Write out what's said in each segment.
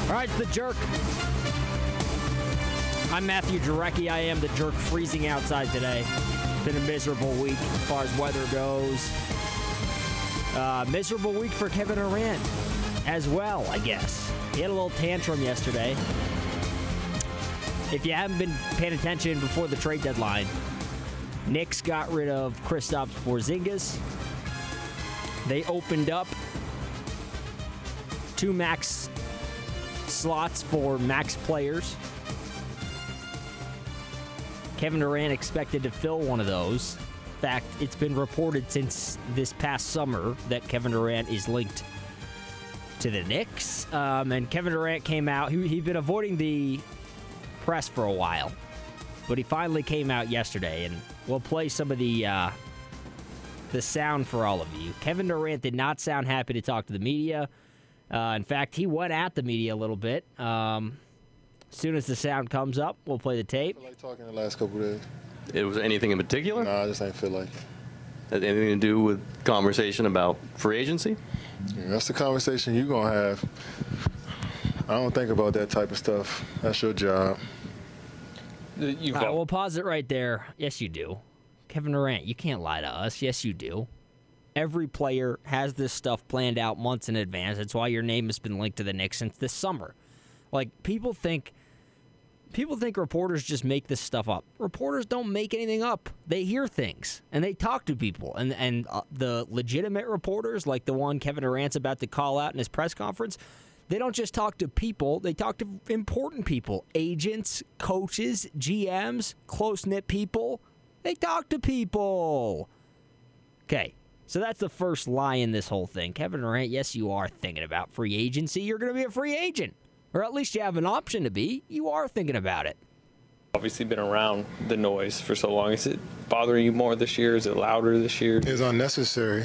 All right, it's The Jerk. I'm Matthew Jarecki. I am The Jerk, freezing outside today. Been a miserable week as far as weather goes. Miserable week for Kevin Durant as well, I guess. He had a little tantrum yesterday. If you haven't been paying attention before the trade deadline, Knicks got rid of Kristaps Porzingis. They opened up 2 max slots for max players. Kevin Durant expected to fill one of those. In fact, it's been reported since this past summer that Kevin Durant is linked to the Knicks. And Kevin Durant came out. He'd been avoiding the press for a while, but he finally came out yesterday, and we'll play some of the sound for all of you. Kevin Durant did not sound happy to talk to the media. In fact, he went at the media a little bit. As soon as the sound comes up, we'll play the tape. I feel like talking the last couple of days. It was anything in particular? No, I just ain't feel like it. Had anything to do with conversation about free agency? Yeah, that's the conversation you're going to have. I don't think about that type of stuff. That's your job. We'll pause it right there. Yes, you do. Kevin Durant, you can't lie to us. Yes, you do. Every player has this stuff planned out months in advance. That's why your name has been linked to the Knicks since this summer. Like, people think reporters just make this stuff up. Reporters don't make anything up. They hear things, and they talk to people. And the legitimate reporters, like the one Kevin Durant's about to call out in his press conference, they don't just talk to people. They talk to important people, agents, coaches, GMs, close-knit people. They talk to people. Okay, so that's the first lie in this whole thing. Kevin Durant, yes, you are thinking about free agency. You're going to be a free agent. Or at least you have an option to be. You are thinking about it. Obviously been around the noise for so long. Is it bothering you more this year? Is it louder this year? It's unnecessary.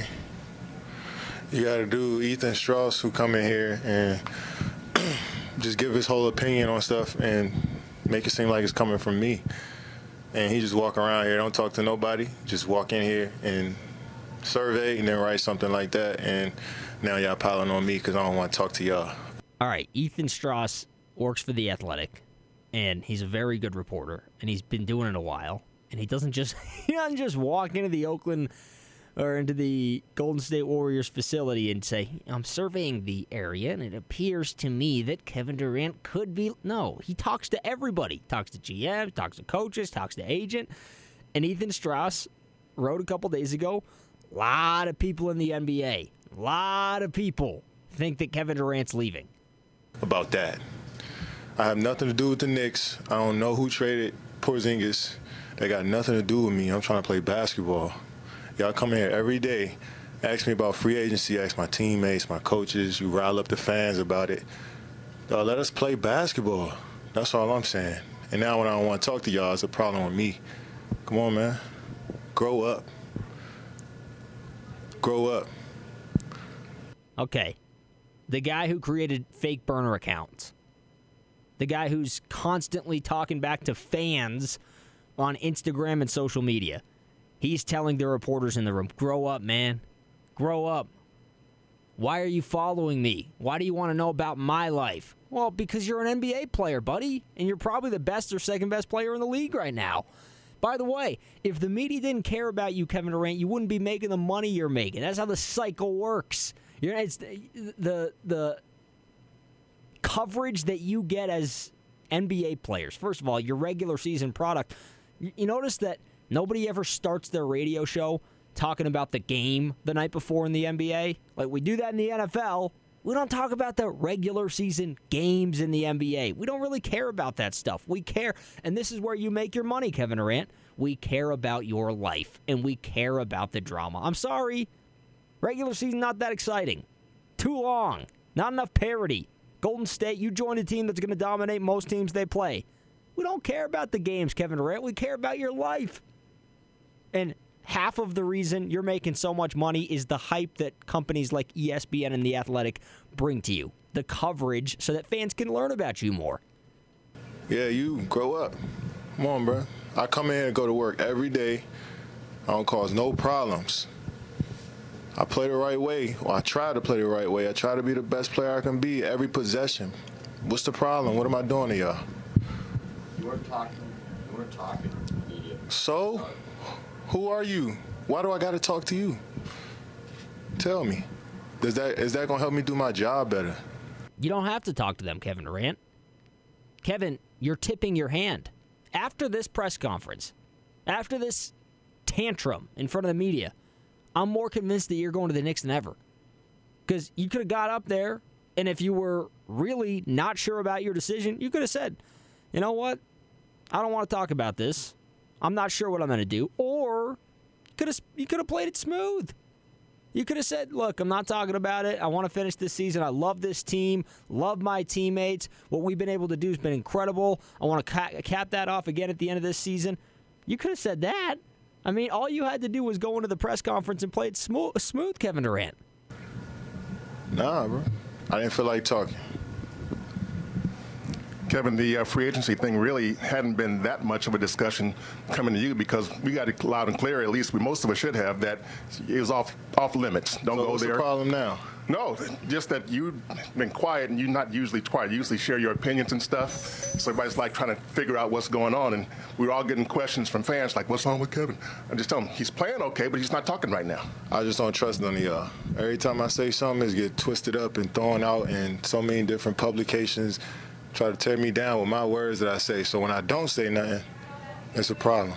You got to do Ethan Strauss, who come in here and just give his whole opinion on stuff and make it seem like it's coming from me. And he just walk around here, don't talk to nobody, just walk in here and survey and then write something like that. And now y'all piling on me because I don't want to talk to y'all. All right, Ethan Strauss works for The Athletic, and he's a very good reporter, and he's been doing it a while. And he doesn't just walk into the Oakland or into the Golden State Warriors facility and say, I'm surveying the area, and it appears to me that Kevin Durant could be. No, he talks to everybody. Talks to GM, talks to coaches, talks to agent. And Ethan Strauss wrote a couple days ago, a lot of people in the NBA, a lot of people think that Kevin Durant's leaving. About that. I have nothing to do with the Knicks. I don't know who traded Porzingis. They got nothing to do with me. I'm trying to play basketball. Y'all come here every day, ask me about free agency, ask my teammates, my coaches. You rile up the fans about it. Let us play basketball. That's all I'm saying. And now when I don't want to talk to y'all, it's a problem with me. Come on, man. Grow up. Grow up. Okay. The guy who created fake burner accounts. The guy who's constantly talking back to fans on Instagram and social media. He's telling the reporters in the room, grow up, man. Grow up. Why are you following me? Why do you want to know about my life? Well, because you're an NBA player, buddy, and you're probably the best or second best player in the league right now. By the way, if the media didn't care about you, Kevin Durant, you wouldn't be making the money you're making. That's how the cycle works. It's the coverage that you get as NBA players. First of all, your regular season product. You notice that nobody ever starts their radio show talking about the game the night before in the NBA. Like we do that in the NFL. We don't talk about the regular season games in the NBA. We don't really care about that stuff. We care, and this is where you make your money, Kevin Durant. We care about your life, and we care about the drama. I'm sorry. Regular season, not that exciting. Too long. Not enough parity. Golden State, you join a team that's going to dominate most teams they play. We don't care about the games, Kevin Durant. We care about your life. And half of the reason you're making so much money is the hype that companies like ESPN and The Athletic bring to you. The coverage so that fans can learn about you more. Yeah, you grow up. Come on, bro. I come in here and go to work every day. I don't cause no problems. I play the right way, or I try to play the right way. I try to be the best player I can be every possession. What's the problem? What am I doing to y'all? You weren't talking to the media. So, who are you? Why do I got to talk to you? Tell me. Is that going to help me do my job better? You don't have to talk to them, Kevin Durant. Kevin, you're tipping your hand. After this press conference, after this tantrum in front of the media, I'm more convinced that you're going to the Knicks than ever. Because you could have got up there, and if you were really not sure about your decision, you could have said, you know what? I don't want to talk about this. I'm not sure what I'm going to do. Or you could have played it smooth. You could have said, look, I'm not talking about it. I want to finish this season. I love this team, love my teammates. What we've been able to do has been incredible. I want to cap that off again at the end of this season. You could have said that. I mean, all you had to do was go into the press conference and play it smooth, Kevin Durant. Nah, bro. I didn't feel like talking. Kevin, the free agency thing really hadn't been that much of a discussion coming to you because we got it loud and clear, at least most of us should have, that it was off limits. Don't go What's there. the problem now? No, just that you've been quiet and you're not usually quiet. You usually share your opinions and stuff. So everybody's like trying to figure out what's going on. And we're all getting questions from fans like, what's wrong with Kevin? I just tell them he's playing okay, but he's not talking right now. I just don't trust none of y'all. Every time I say something, it's get twisted up and thrown out in so many different publications, try to tear me down with my words that I say. So when I don't say nothing, it's a problem.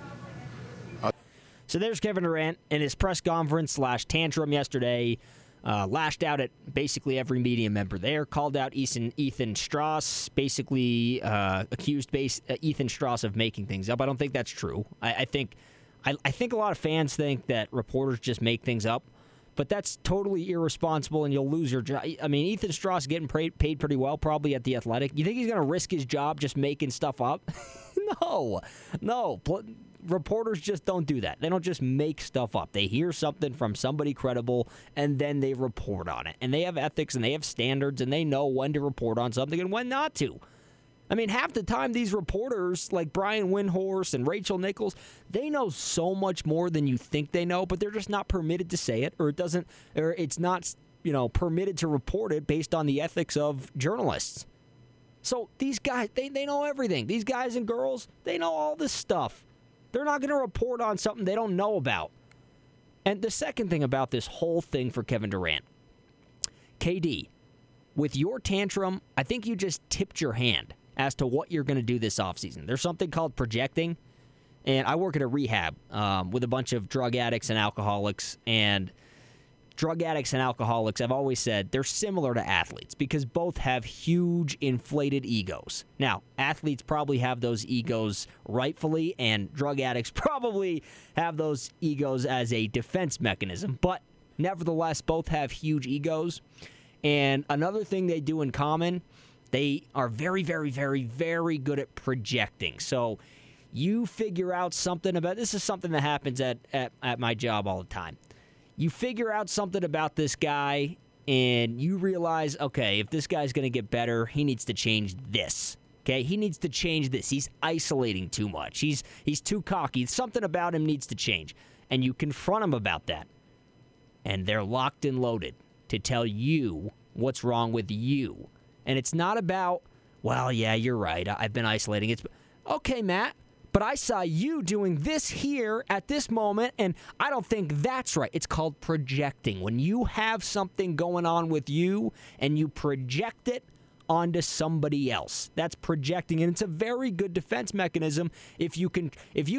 So there's Kevin Durant in his press conference / tantrum yesterday. Lashed out at basically every media member there, called out Ethan Strauss, basically accused Ethan Strauss of making things up. I don't think that's true. I think a lot of fans think that reporters just make things up, but that's totally irresponsible, and you'll lose your job. I mean, Ethan Strauss getting paid pretty well, probably at The Athletic. You think he's going to risk his job just making stuff up? No. Reporters just don't do that. They don't just make stuff up. They hear something from somebody credible, and then they report on it. And they have ethics, and they have standards, and they know when to report on something and when not to. I mean, half the time, these reporters, like Brian Windhorst and Rachel Nichols, they know so much more than you think they know, but they're just not permitted to say it, or it's not, permitted to report it based on the ethics of journalists. So these guys, they know everything. These guys and girls, they know all this stuff. They're not going to report on something they don't know about. And the second thing about this whole thing for Kevin Durant, KD, with your tantrum, I think you just tipped your hand as to what you're going to do this offseason. There's something called projecting, and I work at a rehab with a bunch of drug addicts and alcoholics, and drug addicts and alcoholics, I've always said, they're similar to athletes because both have huge inflated egos. Now, athletes probably have those egos rightfully, and drug addicts probably have those egos as a defense mechanism. But nevertheless, both have huge egos. And another thing they do in common, they are very, very, very, very good at projecting. So you figure out something about, this is something that happens at my job all the time. You figure out something about this guy, and you realize, okay, if this guy's going to get better, he needs to change this. Okay, he needs to change this. He's isolating too much. He's too cocky. Something about him needs to change. And you confront him about that. And they're locked and loaded to tell you what's wrong with you. And it's not about, well, yeah, you're right. I've been isolating. It's okay, Matt. But I saw you doing this here at this moment, and I don't think that's right. It's called projecting. When you have something going on with you and you project it onto somebody else, that's projecting, and it's a very good defense mechanism. If you can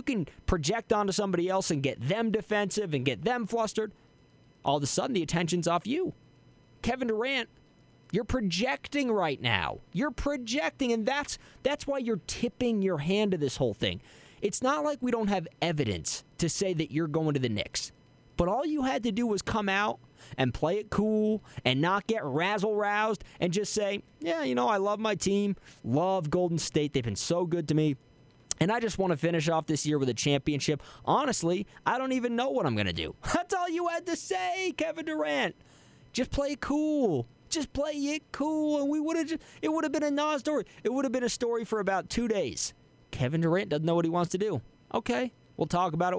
project onto somebody else and get them defensive and get them flustered, all of a sudden the attention's off you. Kevin Durant, you're projecting right now. You're projecting, and that's why you're tipping your hand to this whole thing. It's not like we don't have evidence to say that you're going to the Knicks. But all you had to do was come out and play it cool and not get razzle-roused and just say, yeah, I love my team, love Golden State. They've been so good to me. And I just want to finish off this year with a championship. Honestly, I don't even know what I'm going to do. That's all you had to say, Kevin Durant. Just play it cool. Just play it cool, and it would have been a non-story. It would have been a story for about 2 days. Kevin Durant doesn't know what he wants to do. Okay, we'll talk about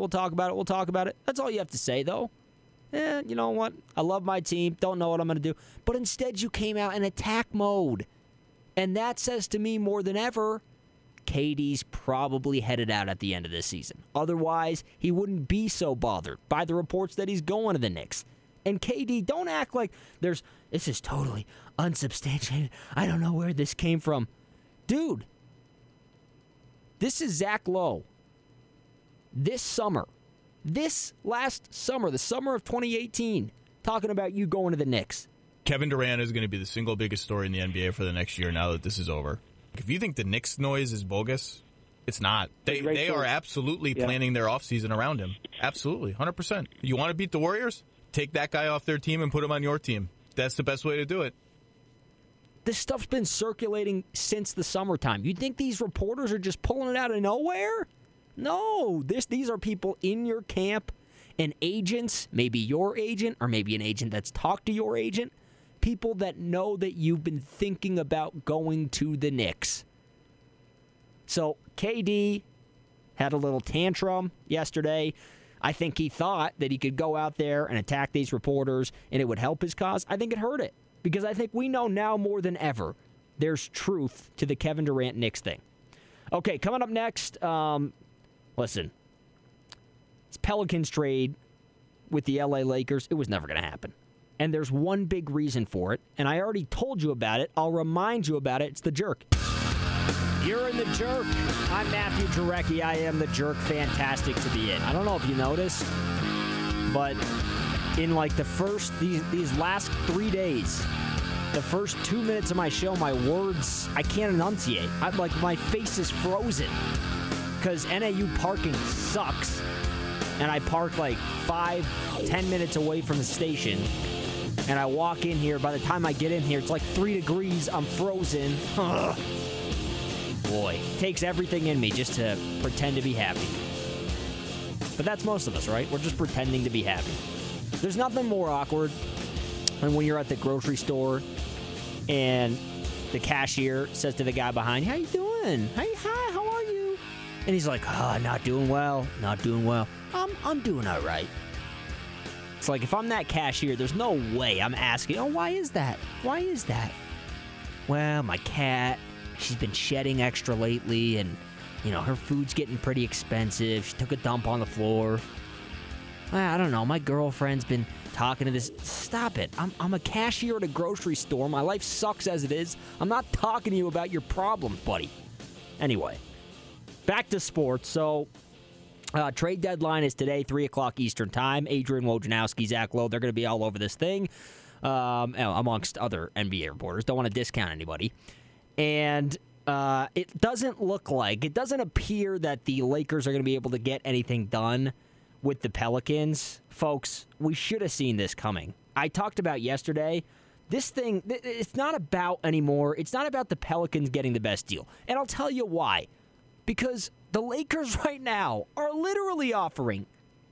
it. That's all you have to say, though. You know what? I love my team. Don't know what I'm going to do. But instead, you came out in attack mode. And that says to me more than ever, KD's probably headed out at the end of this season. Otherwise, he wouldn't be so bothered by the reports that he's going to the Knicks. And KD, don't act like this is totally unsubstantiated. I don't know where this came from. Dude, this is Zach Lowe. This last summer, the summer of 2018, talking about you going to the Knicks. Kevin Durant is going to be the single biggest story in the NBA for the next year now that this is over. If you think the Knicks noise is bogus, it's not. They are absolutely planning their offseason around him. Absolutely, 100%. You want to beat the Warriors? Take that guy off their team and put him on your team. That's the best way to do it. This stuff's been circulating since the summertime. You think these reporters are just pulling it out of nowhere? No, these are people in your camp and agents, maybe your agent or maybe an agent that's talked to your agent, people that know that you've been thinking about going to the Knicks. So KD had a little tantrum yesterday. I think he thought that he could go out there and attack these reporters and it would help his cause. I think it hurt it because I think we know now more than ever there's truth to the Kevin Durant Knicks thing. Okay, coming up next, listen, this Pelicans trade with the LA Lakers, it was never going to happen. And there's one big reason for it, and I already told you about it. I'll remind you about it. It's the Jerk. You're in the Jerk. I'm Matthew Jarecki. I am the Jerk. Fantastic to be in. I don't know if you noticed, but in like these last 3 days, the first 2 minutes of my show, my words, I can't enunciate. I'm like, my face is frozen because NAU parking sucks. And I park like 5-10 minutes away from the station. And I walk in here. By the time I get in here, it's like 3 degrees. I'm frozen. Ugh. Boy, it takes everything in me just to pretend to be happy. But that's most of us, right? We're just pretending to be happy. There's nothing more awkward than when you're at the grocery store and the cashier says to the guy behind you, "How you doing? Hey, hi, how are you?" And he's like, not doing well. I'm doing all right. It's like, if I'm that cashier, there's no way I'm asking, why is that? Well, my cat, she's been shedding extra lately, and, her food's getting pretty expensive. She took a dump on the floor. I don't know, my girlfriend's been talking to this. Stop it. I'm a cashier at a grocery store. My life sucks as it is. I'm not talking to you about your problems, buddy. Anyway, back to sports. So, trade deadline is today, 3 o'clock Eastern Time. Adrian Wojnarowski, Zach Lowe, they're going to be all over this thing, amongst other NBA reporters. Don't want to discount anybody. And it doesn't appear that the Lakers are going to be able to get anything done with the Pelicans. Folks, we should have seen this coming. I talked about yesterday, this thing, it's not about anymore. It's not about the Pelicans getting the best deal. And I'll tell you why. Because the Lakers right now are literally offering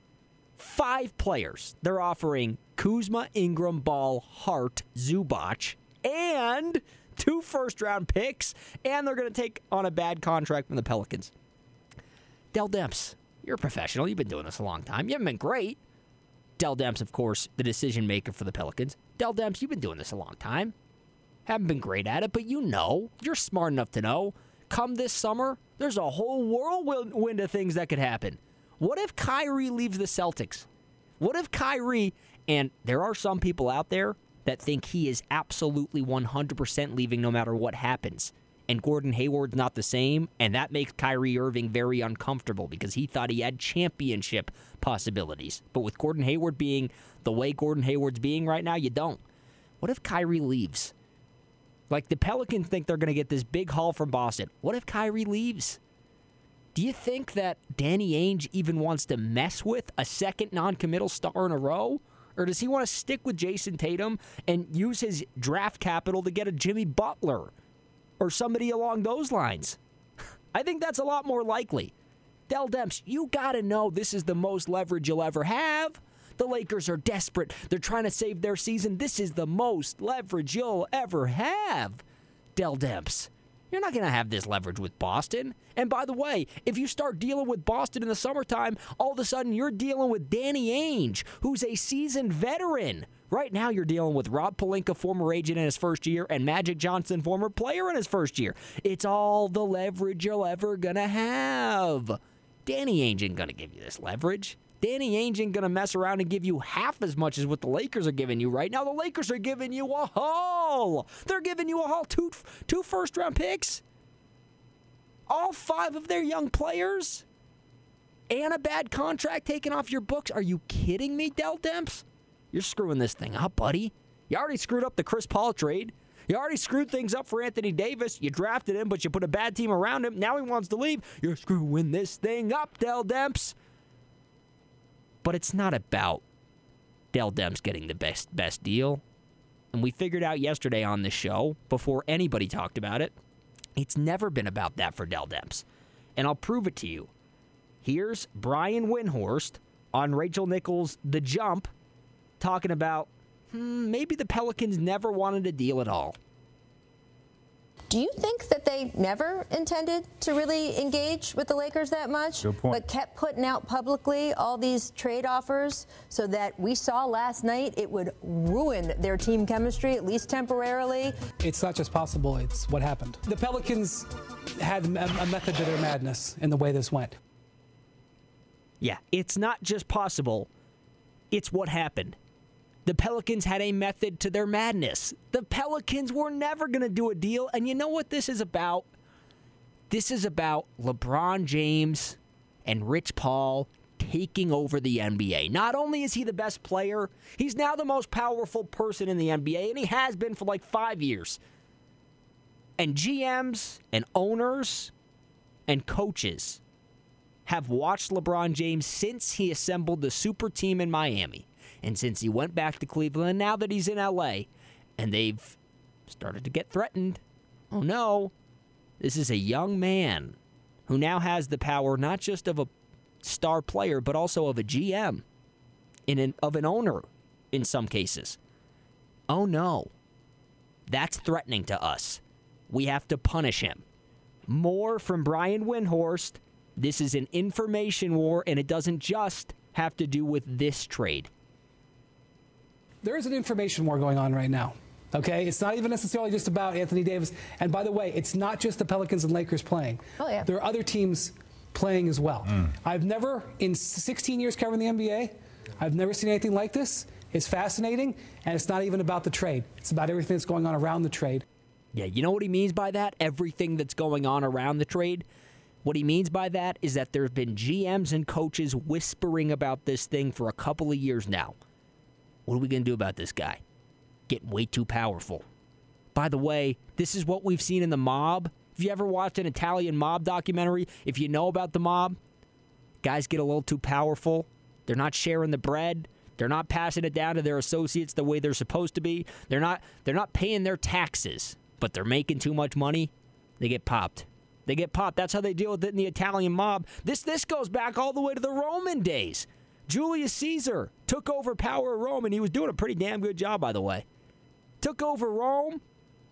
5 players. They're offering Kuzma, Ingram, Ball, Hart, Zubac, and 2 first-round picks, and they're going to take on a bad contract from the Pelicans. Dell Demps, you're a professional. You've been doing this a long time. You haven't been great. Dell Demps, of course, the decision-maker for the Pelicans. Dell Demps, you've been doing this a long time. Haven't been great at it, but you're smart enough to know. Come this summer, there's a whole whirlwind of things that could happen. What if Kyrie leaves the Celtics? What if Kyrie, and there are some people out there that think he is absolutely 100% leaving no matter what happens, and Gordon Hayward's not the same, and that makes Kyrie Irving very uncomfortable because he thought he had championship possibilities. But with Gordon Hayward being the way Gordon Hayward's being right now, you don't. What if Kyrie leaves? Like, the Pelicans think they're going to get this big haul from Boston. What if Kyrie leaves? Do you think that Danny Ainge even wants to mess with a second non-committal star in a row? Or does he want to stick with Jason Tatum and use his draft capital to get a Jimmy Butler or somebody along those lines? I think that's a lot more likely. Dell Demps, you got to know this is the most leverage you'll ever have. The Lakers are desperate. They're trying to save their season. This is the most leverage you'll ever have. Dell Demps, You're not going to have this leverage with Boston. And by the way, if you start dealing with Boston in the summertime, all of a sudden you're dealing with Danny Ainge, who's a seasoned veteran. Right now you're dealing with Rob Pelinka, former agent in his first year, and Magic Johnson, former player in his first year. It's all the leverage you're ever going to have. Danny Ainge ain't going to give you this leverage. Danny Ainge ain't going to mess around and give you half as much as what the Lakers are giving you right now. The Lakers are giving you a haul. They're giving you a haul. Two first-round picks. All 5 of their young players. And a bad contract taken off your books. Are you kidding me, Dell Demps? You're screwing this thing up, buddy. You already screwed up the Chris Paul trade. You already screwed things up for Anthony Davis. You drafted him, but you put a bad team around him. Now he wants to leave. You're screwing this thing up, Dell Demps. But it's not about Dell Demps getting the best deal. And we figured out yesterday on this show, before anybody talked about it, it's never been about that for Dell Demps. And I'll prove it to you. Here's Brian Windhorst on Rachel Nichols' The Jump, talking about maybe the Pelicans never wanted a deal at all. Do you think that they never intended to really engage with the Lakers that much? Good point. But kept putting out publicly all these trade offers so that we saw last night it would ruin their team chemistry, at least temporarily? It's not just possible, it's what happened. The Pelicans had a method to their madness in the way this went. Yeah, it's not just possible, it's what happened. The Pelicans had a method to their madness. The Pelicans were never going to do a deal. And you know what this is about? This is about LeBron James and Rich Paul taking over the NBA. Not only is he the best player, he's now the most powerful person in the NBA, and he has been for like 5 years. And GMs and owners and coaches have watched LeBron James since he assembled the super team in Miami. And since he went back to Cleveland, and now that he's in L.A., and they've started to get threatened, oh no, this is a young man who now has the power not just of a star player, but also of a GM, of an owner in some cases. Oh no, that's threatening to us. We have to punish him. More from Brian Windhorst. This is an information war, and it doesn't just have to do with this trade. There is an information war going on right now, okay? It's not even necessarily just about Anthony Davis. And by the way, it's not just the Pelicans and Lakers playing. Oh, yeah. There are other teams playing as well. I've never, in 16 years covering the NBA, I've never seen anything like this. It's fascinating, and it's not even about the trade. It's about everything that's going on around the trade. Yeah, you know what he means by that? Everything that's going on around the trade? What he means by that is that there have been GMs and coaches whispering about this thing for a couple of years now. What are we going to do about this guy? Getting way too powerful. By the way, this is what we've seen in The Mob. If you ever watched an Italian mob documentary, if you know about The Mob, guys get a little too powerful. They're not sharing the bread. They're not passing it down to their associates the way they're supposed to be. They're not paying their taxes, but they're making too much money. They get popped. They get popped. That's how they deal with it in the Italian mob. This goes back all the way to the Roman days. Julius Caesar took over power of Rome, and he was doing a pretty damn good job, by the way. Took over Rome.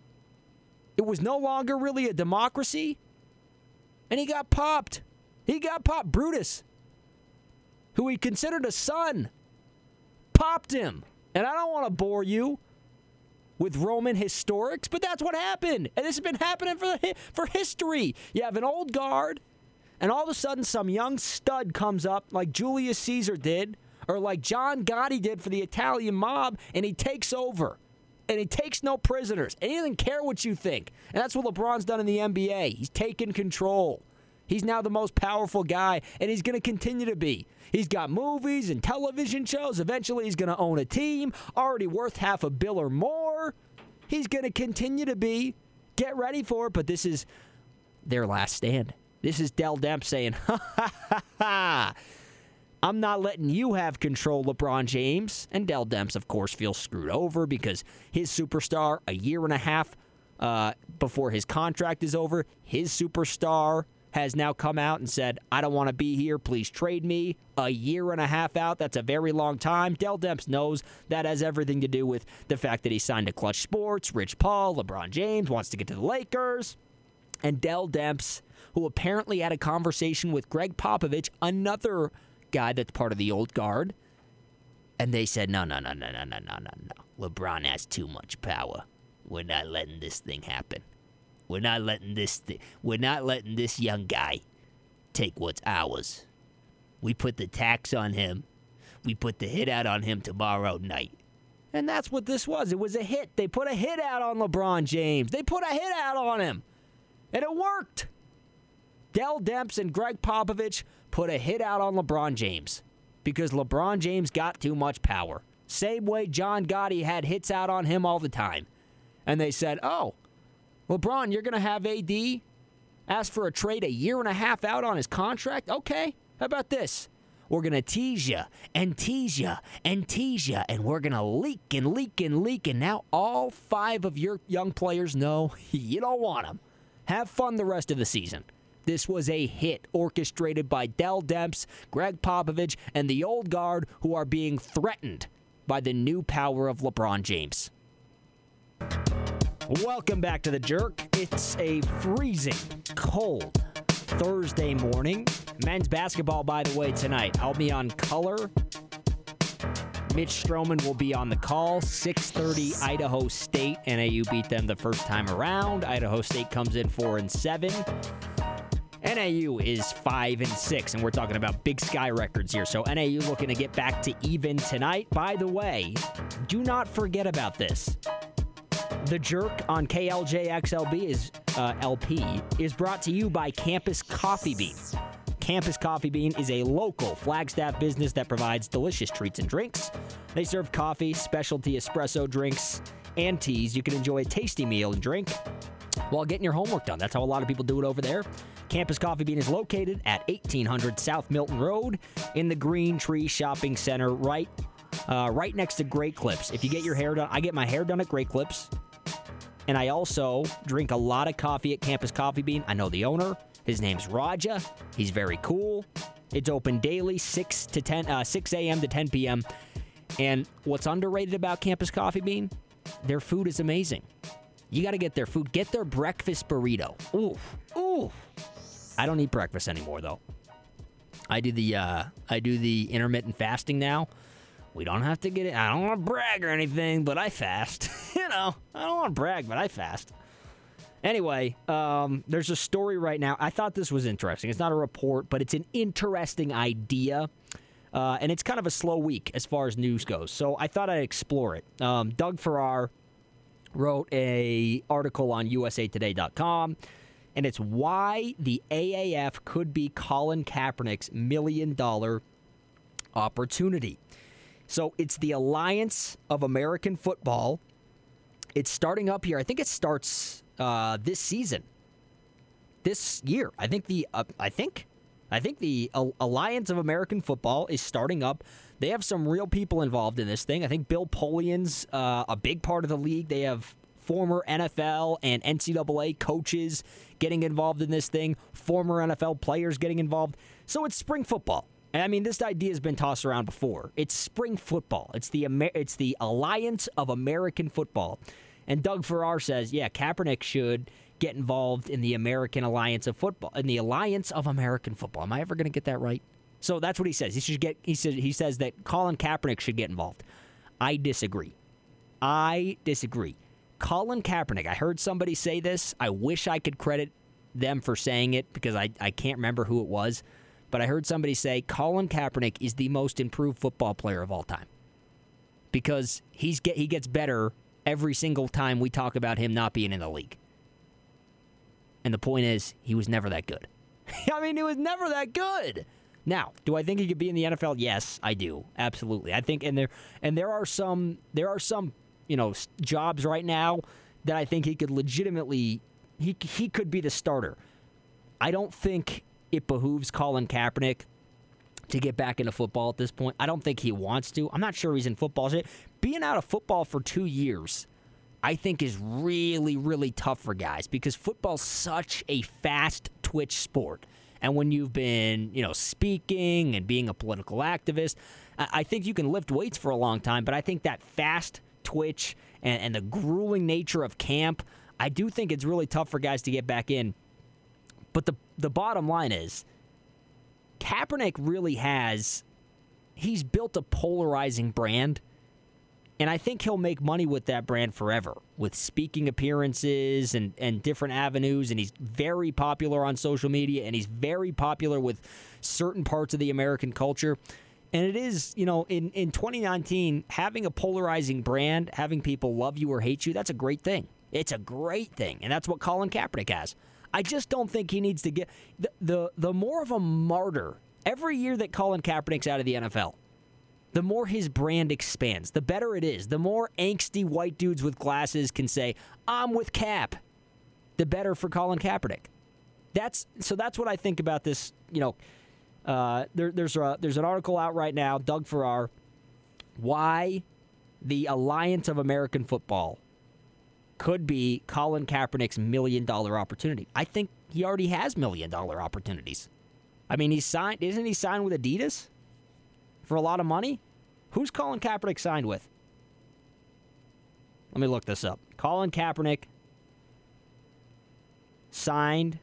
It was no longer really a democracy, and he got popped. He got popped. Brutus, who he considered a son, popped him. And I don't want to bore you with Roman historics, but that's what happened. And this has been happening for history. You have an old guard, and all of a sudden some young stud comes up like Julius Caesar did, or like John Gotti did for the Italian mob, and he takes over. And he takes no prisoners. And he doesn't care what you think. And that's what LeBron's done in the NBA. He's taken control. He's now the most powerful guy, and he's going to continue to be. He's got movies and television shows. Eventually, he's going to own a team, already worth $500 million or more. He's going to continue to be. Get ready for it, but this is their last stand. This is Dell Demps saying, I'm not letting you have control, LeBron James. And Dell Demps, of course, feels screwed over because his superstar, a year and a half before his contract is over, his superstar has now come out and said, I don't want to be here. Please trade me. A year and a half out. That's a very long time. Dell Demps knows that has everything to do with the fact that he signed to Clutch Sports, Rich Paul, LeBron James, wants to get to the Lakers. and Dell Demps, who apparently had a conversation with Greg Popovich, another guy that's part of the old guard, and they said, no. LeBron has too much power. We're not letting this thing happen. We're not letting this young guy take what's ours. We put the tax on him. We put the hit out on him tomorrow night. And that's what this was. It was a hit. They put a hit out on LeBron James. They put a hit out on him. And it worked. Dell Demps and Greg Popovich put a hit out on LeBron James because LeBron James got too much power. Same way John Gotti had hits out on him all the time. And they said, oh, LeBron, you're going to have AD ask for a trade a year and a half out on his contract? Okay, how about this? We're going to tease you and tease you and tease you, and we're going to leak and leak and leak, and now all 5 of your young players know you don't want them. Have fun the rest of the season. This was a hit orchestrated by Dell Demps, Greg Popovich, and the old guard who are being threatened by the new power of LeBron James. Welcome back to The Jerk. It's a freezing cold Thursday morning. Men's basketball, by the way, tonight. I'll be on color. Mitch Stroman will be on the call. 6:30 Idaho State. NAU beat them the first time around. Idaho State comes in 4-7. NAU is 5-6, and we're talking about Big Sky records here. So NAU looking to get back to even tonight. By the way, do not forget about this. The Jerk on KLJXLB is LP is brought to you by Campus Coffee Bean. Campus Coffee Bean is a local Flagstaff business that provides delicious treats and drinks. They serve coffee, specialty espresso drinks, and teas. You can enjoy a tasty meal and drink while getting your homework done. That's how a lot of people do it over there. Campus Coffee Bean is located at 1800 South Milton Road in the Green Tree Shopping Center, right next to Great Clips. If you get your hair done, I get my hair done at Great Clips. And I also drink a lot of coffee at Campus Coffee Bean. I know the owner. His name's Raja. He's very cool. It's open daily, 6 a.m. to 10 p.m. And what's underrated about Campus Coffee Bean? Their food is amazing. You got to get their food. Get their breakfast burrito. Ooh. I don't eat breakfast anymore, though. I do the intermittent fasting now. We don't have to get it. I don't want to brag or anything, but I fast. I don't want to brag, but I fast. Anyway, there's a story right now. I thought this was interesting. It's not a report, but it's an interesting idea. And it's kind of a slow week as far as news goes. So I thought I'd explore it. Doug Farrar wrote an article on usatoday.com, and it's why the AAF could be Colin Kaepernick's $1 million opportunity. So it's the Alliance of American Football. It's starting up here. I think it starts this season, this year. I think the Alliance of American Football is starting up. They have some real people involved in this thing. I think Bill Polian's a big part of the league. They have former NFL and NCAA coaches getting involved in this thing, former NFL players getting involved. So it's spring football. And I mean, this idea has been tossed around before. It's spring football. It's the Alliance of American Football. And Doug Farrar says, yeah, Kaepernick should get involved in the American Alliance of Football, in the Alliance of American Football. Am I ever going to get that right? So that's what he says. He says that Colin Kaepernick should get involved. I disagree. Colin Kaepernick, I heard somebody say this. I wish I could credit them for saying it because I can't remember who it was. But I heard somebody say Colin Kaepernick is the most improved football player of all time because he gets better every single time we talk about him not being in the league. And the point is, he was never that good. I mean, he was never that good. Now, do I think he could be in the NFL? Yes, I do. Absolutely. I think there are some jobs right now that I think he could legitimately he could be the starter. I don't think it behooves Colin Kaepernick to get back into football at this point. I don't think he wants to. I'm not sure he's in football. Being out of football for 2 years, I think, is really, really tough for guys because football's such a fast twitch sport. And when you've been, speaking and being a political activist, I think you can lift weights for a long time, but I think that fast twitch and the grueling nature of camp, I do think it's really tough for guys to get back in. But the bottom line is, Kaepernick really he's built a polarizing brand, and I think he'll make money with that brand forever, with speaking appearances and different avenues, and he's very popular on social media, and he's very popular with certain parts of the American culture. And it is, in 2019, having a polarizing brand, having people love you or hate you, that's a great thing. It's a great thing, and that's what Colin Kaepernick has. I just don't think he needs to get the more of a martyr. Every year that Colin Kaepernick's out of the NFL, the more his brand expands, the better it is. The more angsty white dudes with glasses can say, "I'm with Cap," the better for Colin Kaepernick. That's what I think about this. There's an article out right now, Doug Farrar, why the Alliance of American Football could be Colin Kaepernick's $1 million opportunity. I think he already has $1 million opportunities. I mean, isn't he signed with Adidas for a lot of money? Who's Colin Kaepernick signed with? Let me look this up. Colin Kaepernick signed.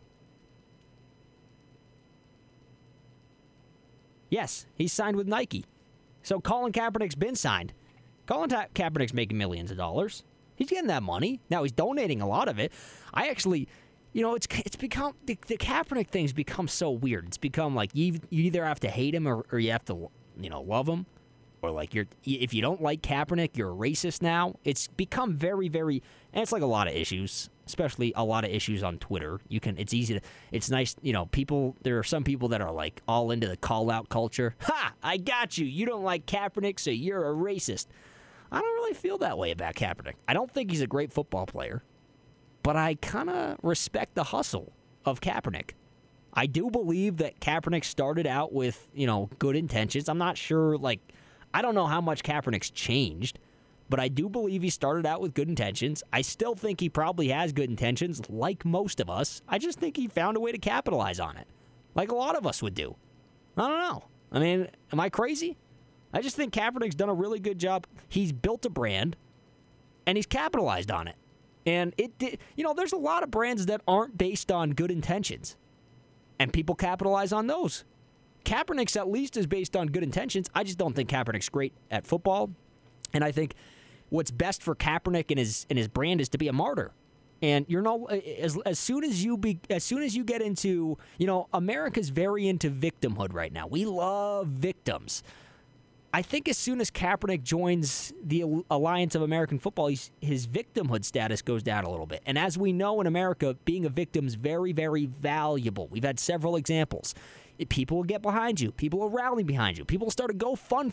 Yes, he's signed with Nike. So Colin Kaepernick's been signed. Colin Kaepernick's making millions of dollars. He's getting that money. Now, he's donating a lot of it. I actually, it's become, the Kaepernick thing's become so weird. It's become like you either have to hate him or you have to, love him. Or like if you don't like Kaepernick, you're a racist now. It's become very, very, and it's like a lot of issues, especially a lot of issues on Twitter. It's nice, there are some people that are like all into the call out culture. Ha! I got you. You don't like Kaepernick, so you're a racist. I don't really feel that way about Kaepernick. I don't think he's a great football player, but I kind of respect the hustle of Kaepernick. I do believe that Kaepernick started out with, good intentions. I'm not sure, I don't know how much Kaepernick's changed, but I do believe he started out with good intentions. I still think he probably has good intentions, like most of us. I just think he found a way to capitalize on it, like a lot of us would do. I don't know. I mean, am I crazy? I just think Kaepernick's done a really good job. He's built a brand, and he's capitalized on it. And there's a lot of brands that aren't based on good intentions, and people capitalize on those. Kaepernick's at least is based on good intentions. I just don't think Kaepernick's great at football, and I think what's best for Kaepernick and his brand is to be a martyr. And as soon as you get into, America's very into victimhood right now. We love victims. I think as soon as Kaepernick joins the Alliance of American Football, his victimhood status goes down a little bit. And as we know in America, being a victim is very, very valuable. We've had several examples. People will get behind you. People will rally behind you. People will start a GoFundMe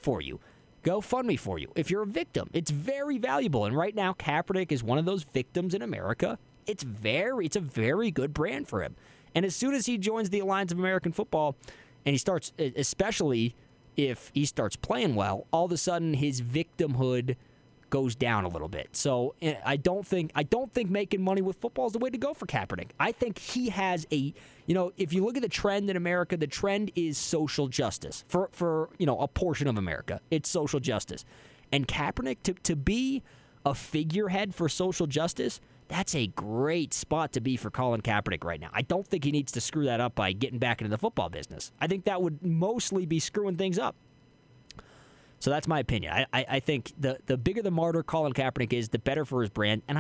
for you. If you're a victim, it's very valuable. And right now, Kaepernick is one of those victims in America. It's a very good brand for him. And as soon as he joins the Alliance of American Football, and he starts, especially if he starts playing well, all of a sudden his victimhood goes down a little bit. So I don't think making money with football is the way to go for Kaepernick. I think he has if you look at the trend in America, the trend is social justice for a portion of America. It's social justice. And Kaepernick, to be a figurehead for social justice, that's a great spot to be for Colin Kaepernick right now. I don't think he needs to screw that up by getting back into the football business. I think that would mostly be screwing things up. So that's my opinion. I think the bigger the martyr Colin Kaepernick is, the better for his brand. And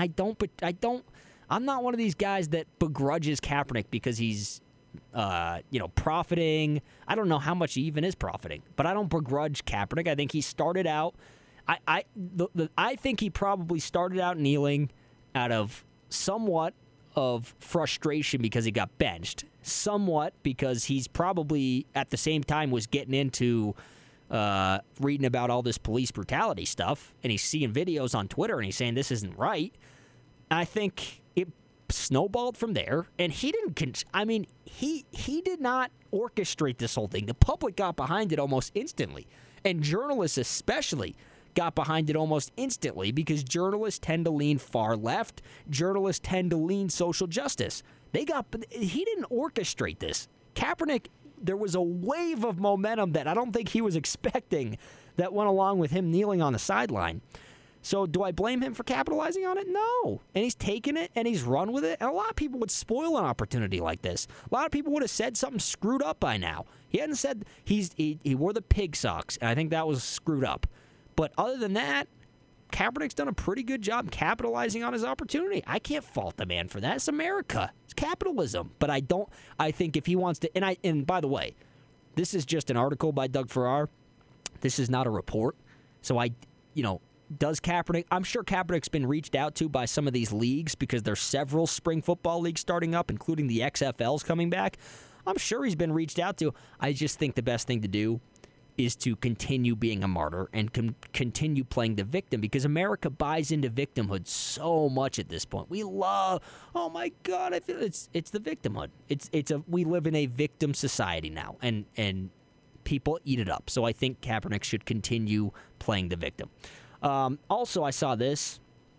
I'm not one of these guys that begrudges Kaepernick because he's profiting. I don't know how much he even is profiting, but I don't begrudge Kaepernick. I think he started out. I think he probably started out kneeling out of somewhat of frustration because he got benched, somewhat because he's probably at the same time was getting into reading about all this police brutality stuff, and he's seeing videos on Twitter, and he's saying this isn't right. And I think it snowballed from there, and he didn't. He did not orchestrate this whole thing. The public got behind it almost instantly, and journalists especially got behind it almost instantly because journalists tend to lean far left. Journalists tend to lean social justice. He didn't orchestrate this. Kaepernick, there was a wave of momentum that I don't think he was expecting that went along with him kneeling on the sideline. So do I blame him for capitalizing on it? No. And he's taken it and he's run with it. And a lot of people would spoil an opportunity like this. A lot of people would have said something screwed up by now. He hadn't said he wore the pig socks, and I think that was screwed up. But other than that, Kaepernick's done a pretty good job capitalizing on his opportunity. I can't fault the man for that. It's America. It's capitalism. But I think if he wants to, and by the way, this is just an article by Doug Farrar. This is not a report. So does Kaepernick, I'm sure Kaepernick's been reached out to by some of these leagues because there's several spring football leagues starting up, including the XFL's coming back. I'm sure he's been reached out to. I just think the best thing to do is to continue being a martyr and continue playing the victim, because America buys into victimhood so much at this point. We love, oh my God, I feel it's the victimhood. We live in a victim society now, and people eat it up. So I think Kaepernick should continue playing the victim. Also, I saw this,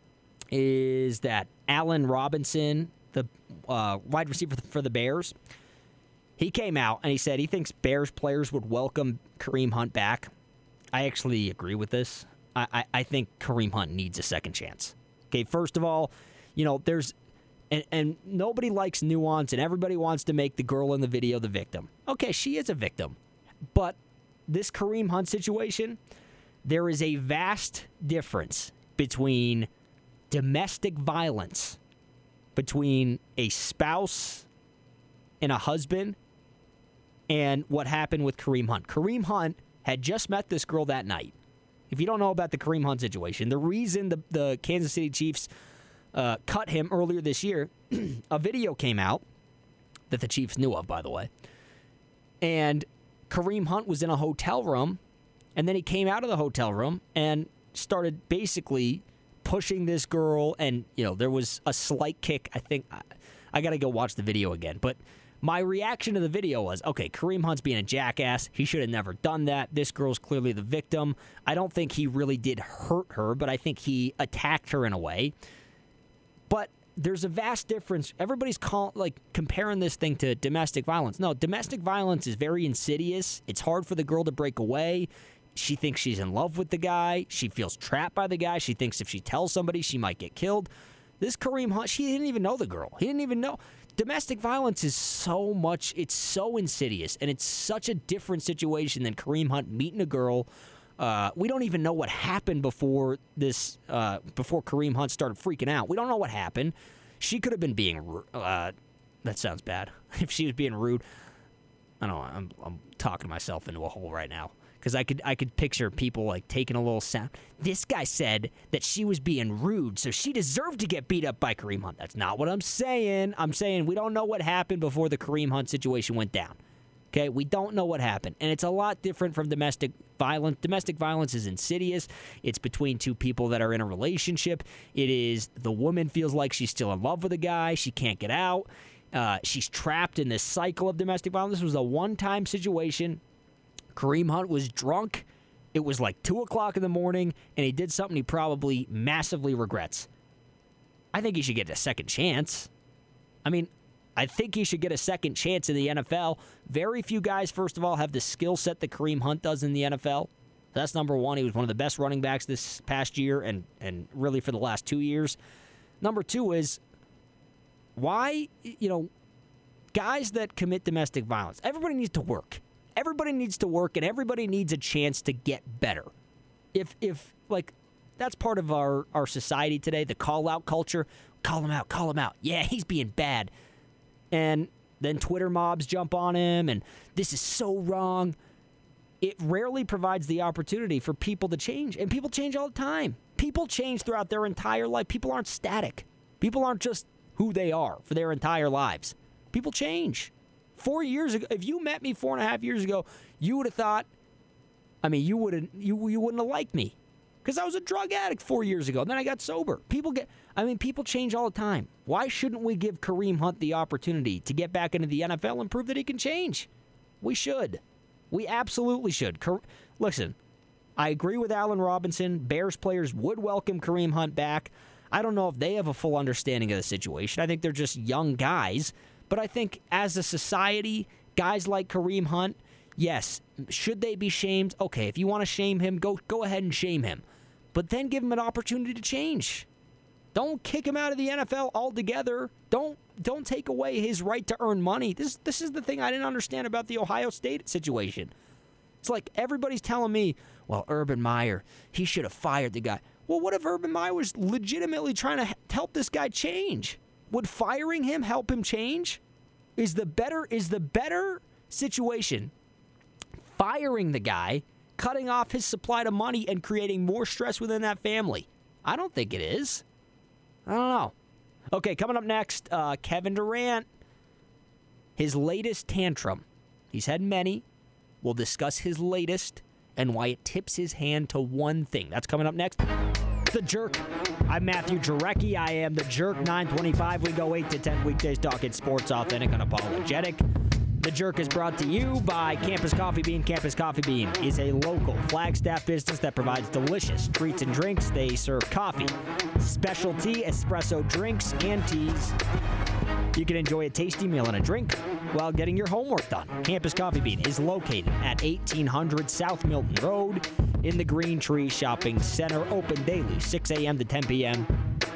is that Allen Robinson, the wide receiver for the Bears, he came out and he said he thinks Bears players would welcome Kareem Hunt back. I actually agree with this. I think Kareem Hunt needs a second chance. Okay, first of all, there's and nobody likes nuance, and everybody wants to make the girl in the video the victim. Okay, she is a victim. But this Kareem Hunt situation, there is a vast difference between domestic violence between a spouse and a husband and what happened with Kareem Hunt. Kareem Hunt had just met this girl that night. If you don't know about the Kareem Hunt situation, the reason the Kansas City Chiefs cut him earlier this year, a video came out that the Chiefs knew of, by the way, and Kareem Hunt was in a hotel room, and then he came out of the hotel room and started basically pushing this girl, and there was a slight kick. I think I got to go watch the video again, but my reaction to the video was, okay, Kareem Hunt's being a jackass. He should have never done that. This girl's clearly the victim. I don't think he really did hurt her, but I think he attacked her in a way. But there's a vast difference. Everybody's comparing this thing to domestic violence. No, domestic violence is very insidious. It's hard for the girl to break away. She thinks she's in love with the guy. She feels trapped by the guy. She thinks if she tells somebody, she might get killed. This Kareem Hunt, she didn't even know the girl. He didn't even know. Domestic violence is so much, it's so insidious, and it's such a different situation than Kareem Hunt meeting a girl. We don't even know what happened before Kareem Hunt started freaking out. We don't know what happened. She could have been being that sounds bad. If she was being rude. I don't know, I'm talking myself into a hole right now. Because I could picture people taking a little sound. This guy said that she was being rude, so she deserved to get beat up by Kareem Hunt. That's not what I'm saying. I'm saying we don't know what happened before the Kareem Hunt situation went down. Okay, we don't know what happened. And it's a lot different from domestic violence. Domestic violence is insidious. It's between two people that are in a relationship. It is the woman feels like she's still in love with a guy. She can't get out. She's trapped in this cycle of domestic violence. This was a one-time situation. Kareem Hunt was drunk. It was 2 o'clock in the morning, and he did something he probably massively regrets. I think he should get a second chance. I think he should get a second chance in the NFL. Very few guys, first of all, have the skill set that Kareem Hunt does in the NFL. That's number one. He was one of the best running backs this past year and really for the last 2 years. Number two is why, guys that commit domestic violence, everybody needs to work. Everybody needs to work, and everybody needs a chance to get better. If that's part of our society today, the call-out culture. Call him out. Yeah, he's being bad. And then Twitter mobs jump on him, and this is so wrong. It rarely provides the opportunity for people to change, and people change all the time. People change throughout their entire life. People aren't static. People aren't just who they are for their entire lives. People change. 4 years ago, if you met me 4.5 years ago, you would have thought, you wouldn't have liked me because I was a drug addict 4 years ago. Then I got sober. People change all the time. Why shouldn't we give Kareem Hunt the opportunity to get back into the NFL and prove that he can change? We should. We absolutely should. Listen, I agree with Allen Robinson. Bears players would welcome Kareem Hunt back. I don't know if they have a full understanding of the situation. I think they're just young guys. But I think as a society, guys like Kareem Hunt, yes, should they be shamed? Okay, if you want to shame him, go ahead and shame him. but then give him an opportunity to change. Don't kick him out of the NFL altogether. Don't take away his right to earn money. This is the thing I didn't understand about the Ohio State situation. It's like everybody's telling me, well, Urban Meyer, he should have fired the guy. Well, what if Urban Meyer was legitimately trying to help this guy change? Would firing him help him change? Is the better situation firing the guy, cutting off his supply to money, and creating more stress within that family? I don't think it is. I don't know. Okay, coming up next, Kevin Durant. His latest tantrum. He's had many. We'll discuss his latest and why it tips his hand to one thing. That's coming up next. The Jerk. I'm Matthew Jarecki. I am The Jerk. 925. We go 8 to 10 weekdays talking sports, authentic, and unapologetic. The Jerk is brought to you by Campus Coffee Bean. Campus Coffee Bean is a local Flagstaff business that provides delicious treats and drinks. They serve coffee, specialty espresso drinks, and teas. You can enjoy a tasty meal and a drink while getting your homework done. Campus Coffee Bean is located at 1800 South Milton Road in the Green Tree Shopping Center. Open daily, 6 a.m. to 10 p.m.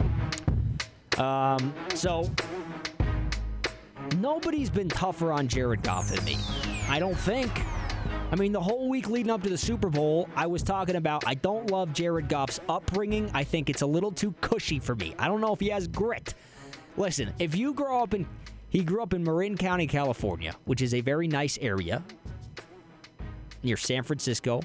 Nobody's been tougher on Jared Goff than me. I don't think. I mean, the whole week leading up to the Super Bowl, I was talking about I don't love Jared Goff's upbringing. I think it's a little too cushy for me. I don't know if he has grit. Listen, if you grow up he grew up in Marin County, California, which is a very nice area near San Francisco.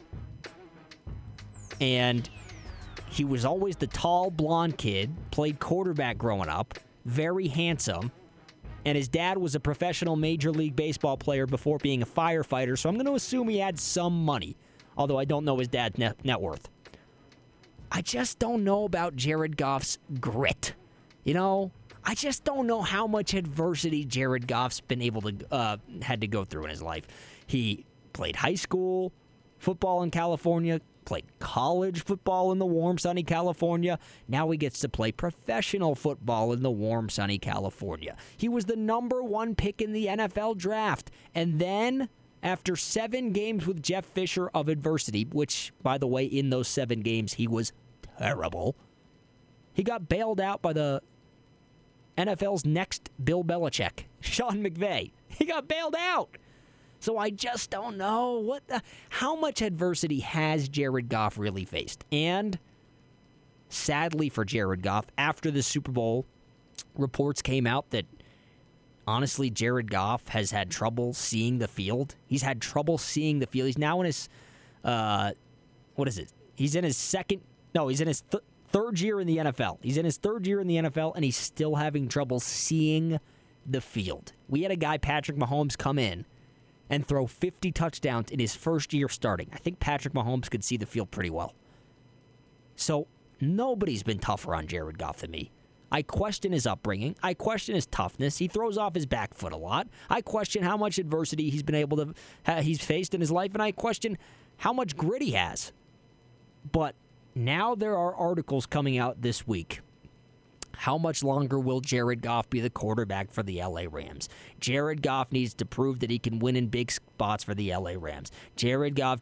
And he was always the tall, blonde kid, played quarterback growing up, very handsome. And his dad was a professional Major League Baseball player before being a firefighter, so I'm going to assume he had some money, although I don't know his dad's net worth. I just don't know about Jared Goff's grit. You know, I just don't know how much adversity Jared Goff's been able to had to go through in his life. He played high school football in California, played college football in the warm, sunny California. Now he gets to play professional football in the warm, sunny California. He was the number 1 pick in the NFL draft. And then, after 7 games with Jeff Fisher of adversity, which, by the way, in those 7 games, he was terrible, he got bailed out by the NFL's next Bill Belichick, Sean McVay. He got bailed out. So I just don't know how much adversity has Jared Goff really faced. And sadly for Jared Goff, after the Super Bowl, reports came out that honestly Jared Goff has had trouble seeing the field. He's had trouble seeing the field. He's now in his He's in his third year in the NFL. He's in his third year in the NFL, and he's still having trouble seeing the field. We had a guy, Patrick Mahomes, come in and throw 50 touchdowns in his first year starting. I think Patrick Mahomes could see the field pretty well. So nobody's been tougher on Jared Goff than me. I question his upbringing. I question his toughness. He throws off his back foot a lot. I question how much adversity he's faced in his life, and I question how much grit he has. But now there are articles coming out this week. How much longer will Jared Goff be the quarterback for the LA Rams? Jared Goff needs to prove that he can win in big spots for the LA Rams. Jared Goff.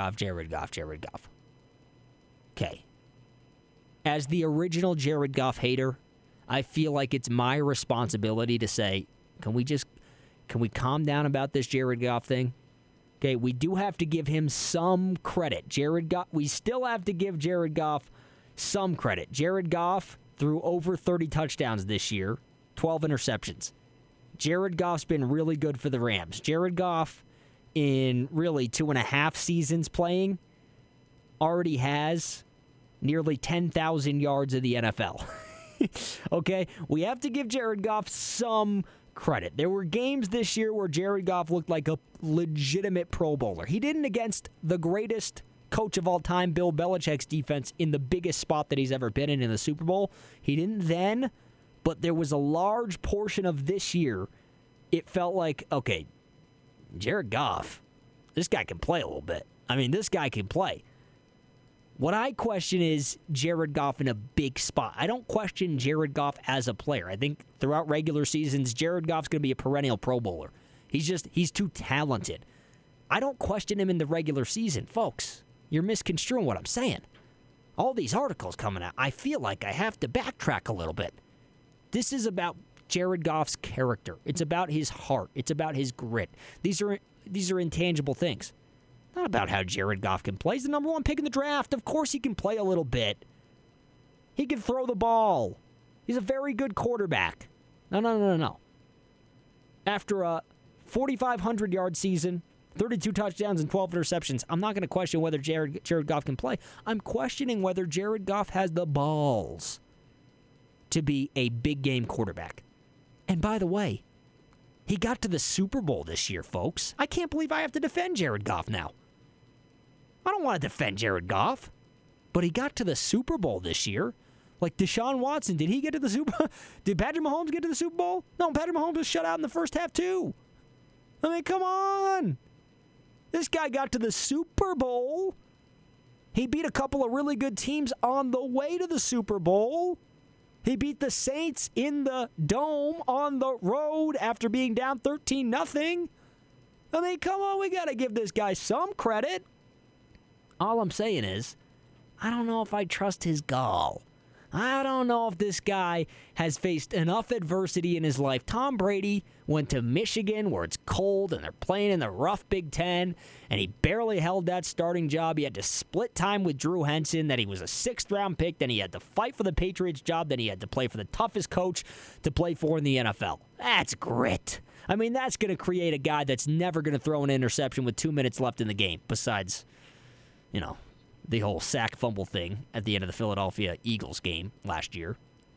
Okay. As the original Jared Goff hater, I feel like it's my responsibility to say, can we calm down about this Jared Goff thing? Okay, we do have to give him some credit. We still have to give Jared Goff some credit. Jared Goff threw over 30 touchdowns this year, 12 interceptions. Jared Goff's been really good for the Rams. Jared Goff, in really 2.5 seasons playing, already has nearly 10,000 yards in the NFL. Okay, we have to give Jared Goff some credit. There were games this year where Jared Goff looked like a legitimate Pro Bowler. He didn't against the greatest coach of all time, Bill Belichick's defense, in the biggest spot that he's ever been in the Super Bowl. He didn't then, but there was a large portion of this year, it felt like, okay, Jared Goff, this guy can play a little bit. I mean, this guy can play. What I question is Jared Goff in a big spot. I don't question Jared Goff as a player. I think throughout regular seasons, Jared Goff's going to be a perennial Pro Bowler. He's too talented. I don't question him in the regular season. Folks, you're misconstruing what I'm saying. all these articles coming out, I feel like I have to backtrack a little bit. This is about Jared Goff's character. It's about his heart. It's about his grit. These are intangible things. Not about how Jared Goff can play. He's the number one pick in the draft. Of course he can play a little bit. He can throw the ball. He's a very good quarterback. No. After a 4,500-yard season, 32 touchdowns and 12 interceptions, I'm not going to question whether Jared Goff can play. I'm questioning whether Jared Goff has the balls to be a big-game quarterback. And by the way, he got to the Super Bowl this year, folks. I can't believe I have to defend Jared Goff now. I don't want to defend Jared Goff, but he got to the Super Bowl this year. Like Deshaun Watson, did he get to the Super Bowl? Did Patrick Mahomes get to the Super Bowl? No, Patrick Mahomes was shut out in the first half, too. I mean, come on. This guy got to the Super Bowl. He beat a couple of really good teams on the way to the Super Bowl. He beat the Saints in the Dome on the road after being down 13-0. I mean, come on, we got to give this guy some credit. All I'm saying is, I don't know if I trust his gall. I don't know if this guy has faced enough adversity in his life. Tom Brady went to Michigan where it's cold and they're playing in the rough Big Ten, and he barely held that starting job. He had to split time with Drew Henson, then he was a 6th-round pick, then he had to fight for the Patriots job, then he had to play for the toughest coach to play for in the NFL. That's grit. I mean, that's going to create a guy that's never going to throw an interception with 2 minutes left in the game, besides, the whole sack fumble thing at the end of the Philadelphia Eagles game last year.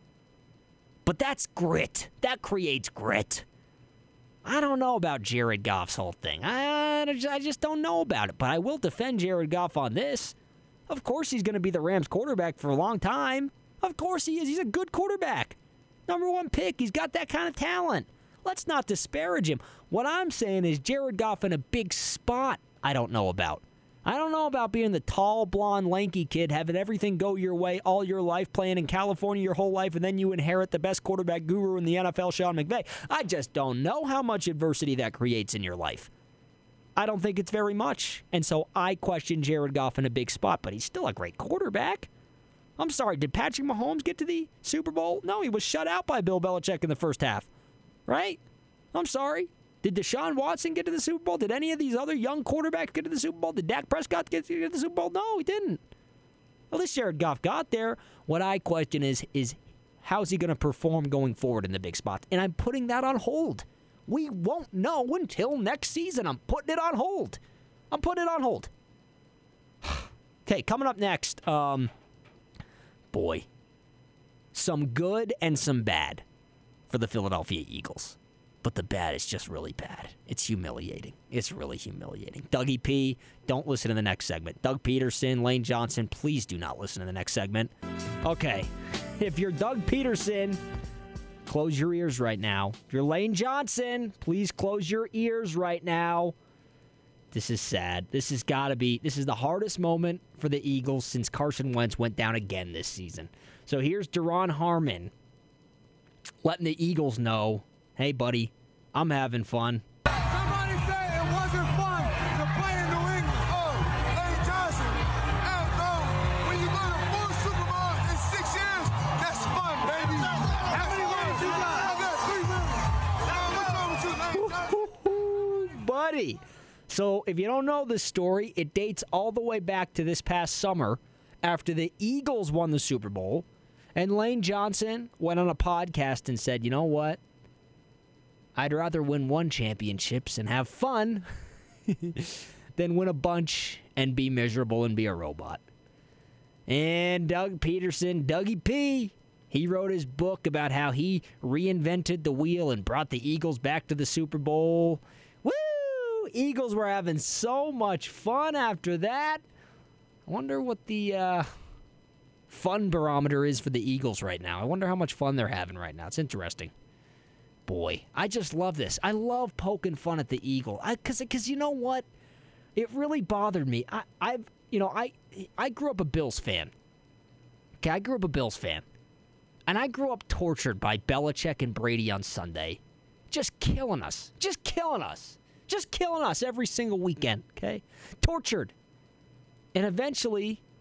But that's grit. That creates grit. I don't know about Jared Goff's whole thing. I just don't know about it. But I will defend Jared Goff on this. Of course he's going to be the Rams quarterback for a long time. Of course he is. He's a good quarterback. Number one pick. He's got that kind of talent. Let's not disparage him. What I'm saying is Jared Goff in a big spot I don't know about. I don't know about being the tall, blonde, lanky kid, having everything go your way all your life, playing in California your whole life, and then you inherit the best quarterback guru in the NFL, Sean McVay. I just don't know how much adversity that creates in your life. I don't think it's very much. And so I question Jared Goff in a big spot, but he's still a great quarterback. I'm sorry, did Patrick Mahomes get to the Super Bowl? No, he was shut out by Bill Belichick in the first half. Right? I'm sorry. Did Deshaun Watson get to the Super Bowl? Did any of these other young quarterbacks get to the Super Bowl? Did Dak Prescott get to the Super Bowl? No, he didn't. At least Jared Goff got there. What I question is how's he going to perform going forward in the big spots? And I'm putting that on hold. We won't know until next season. I'm putting it on hold. Okay, coming up next, some good and some bad for the Philadelphia Eagles. But the bad is just really bad. It's humiliating. It's really humiliating. Dougie P, don't listen to the next segment. Doug Peterson, Lane Johnson, please do not listen to the next segment. Okay, if you're Doug Peterson, close your ears right now. If you're Lane Johnson, please close your ears right now. This is sad. This is the hardest moment for the Eagles since Carson Wentz went down again this season. So here's Duron Harmon letting the Eagles know, hey, buddy, I'm having fun. Somebody say it wasn't fun to play in New England. Oh, Lane Johnson, when you go to 4 Super Bowls in 6 years, that's fun, baby. How many wins you got? I got 3 wins. What's wrong with you, Lane Johnson? Buddy. So if you don't know this story, it dates all the way back to this past summer after the Eagles won the Super Bowl, and Lane Johnson went on a podcast and said, you know what? I'd rather win 1 championships and have fun than win a bunch and be miserable and be a robot. And Doug Peterson, Dougie P, he wrote his book about how he reinvented the wheel and brought the Eagles back to the Super Bowl. Woo! Eagles were having so much fun after that. I wonder what the fun barometer is for the Eagles right now. I wonder how much fun they're having right now. It's interesting. Boy, I just love this. I love poking fun at the Eagle. Because you know what? It really bothered me. I grew up a Bills fan. Okay, I grew up a Bills fan. And I grew up tortured by Belichick and Brady on Sunday. Just killing us. Just killing us. Just killing us every single weekend, okay? Tortured. And eventually,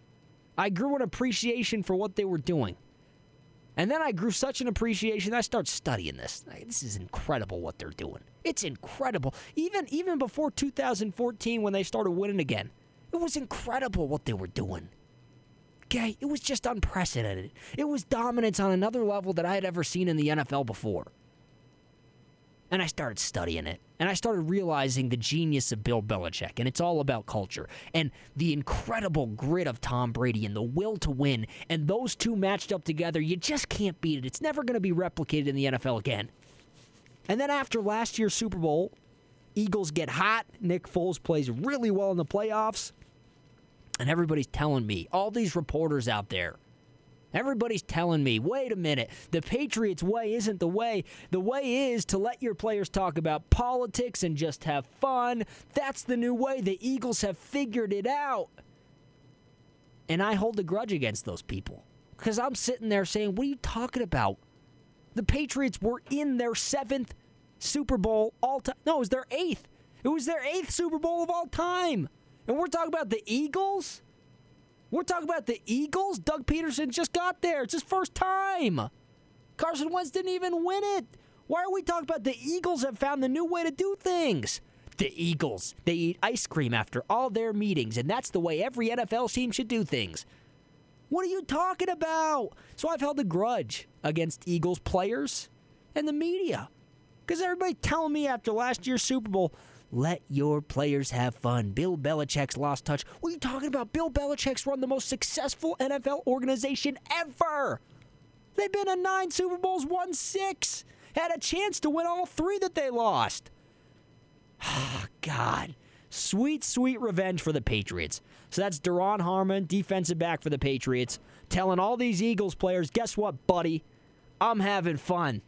I grew an appreciation for what they were doing. And then I grew such an appreciation, I started studying this. This is incredible what they're doing. It's incredible. Even before 2014 when they started winning again, it was incredible what they were doing. Okay? It was just unprecedented. It was dominance on another level that I had ever seen in the NFL before. And I started studying it. And I started realizing the genius of Bill Belichick. And it's all about culture. And the incredible grit of Tom Brady and the will to win. And those two matched up together, you just can't beat it. It's never going to be replicated in the NFL again. And then after last year's Super Bowl, Eagles get hot. Nick Foles plays really well in the playoffs. And everybody's telling me, all these reporters out there, everybody's telling me, wait a minute, the Patriots' way isn't the way. The way is to let your players talk about politics and just have fun. That's the new way. The Eagles have figured it out. And I hold a grudge against those people. Because I'm sitting there saying, what are you talking about? The Patriots were in their 7th Super Bowl all time. No, it was their 8th. It was their 8th Super Bowl of all time. And we're talking about the Eagles? We're talking about the Eagles? Doug Peterson just got there. It's his first time. Carson Wentz didn't even win it. Why are we talking about the Eagles have found the new way to do things? The Eagles, they eat ice cream after all their meetings, and that's the way every NFL team should do things. What are you talking about? So I've held a grudge against Eagles players and the media. Because everybody telling me after last year's Super Bowl, let your players have fun. Bill Belichick's lost touch. What are you talking about? Bill Belichick's run the most successful NFL organization ever. They've been to 9 Super Bowls, won 6. Had a chance to win all 3 that they lost. Oh, God. Sweet, sweet revenge for the Patriots. So that's Daron Harmon, defensive back for the Patriots, telling all these Eagles players, guess what, buddy? I'm having fun.